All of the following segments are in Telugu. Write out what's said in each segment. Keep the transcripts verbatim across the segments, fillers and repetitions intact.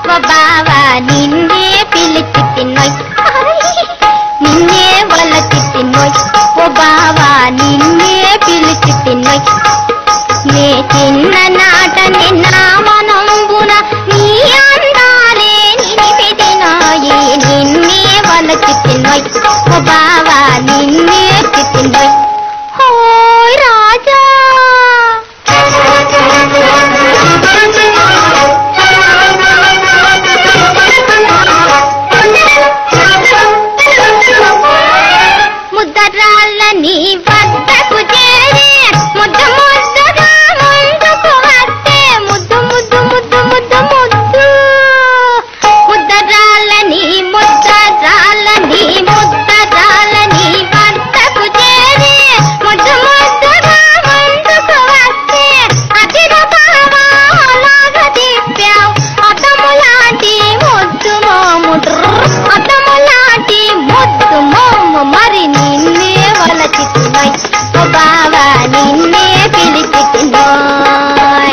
ఓ బావా నిన్నే పిలిచి తిన్నోయ్ నిన్నే వలచి తిన్నోయ్ ఓ బావా నిన్నే పిలిచి తిన్నోయ్ నే చిన్న నాట నిన్న మనంబున నీ అందాలే నిలిపిదినాయి నిన్నే వలచి తిన్నోయ్ ఓ బావా నిన్నే తిన్నోయ్ ఓయ్ రాజా ముద్దరాళ్ళని వద్దకు చేరి ముద్దు ముద్దుగా ముందుకు వస్తే ముద్దు ముద్దు ముద్దు ముద్దు ముద్దు ముద్దరాళ్ళని ముద్దరాళ్ళని ముద్దరాళ్ళని వద్దకు చేరి ముద్దు ముద్దుగా ముందుకు వస్తే అతిర బావా లాగా తిప్పావు అతములాంటి ముద్దు మోము అతములాంటి ముద్దు మోము మరి నిన్నే వలచి తిన్నోయ్ ఓ బావా నిన్నే పిలిచి తిన్నోయ్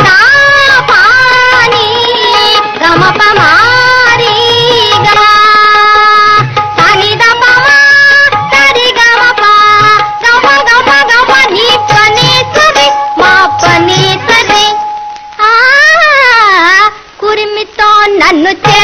పాని గమప మారిగా సనిద పమ సరి గమప గమ గమ గమ నీ పని సరి మా పని సరి ఆ కురిమితో నన్ను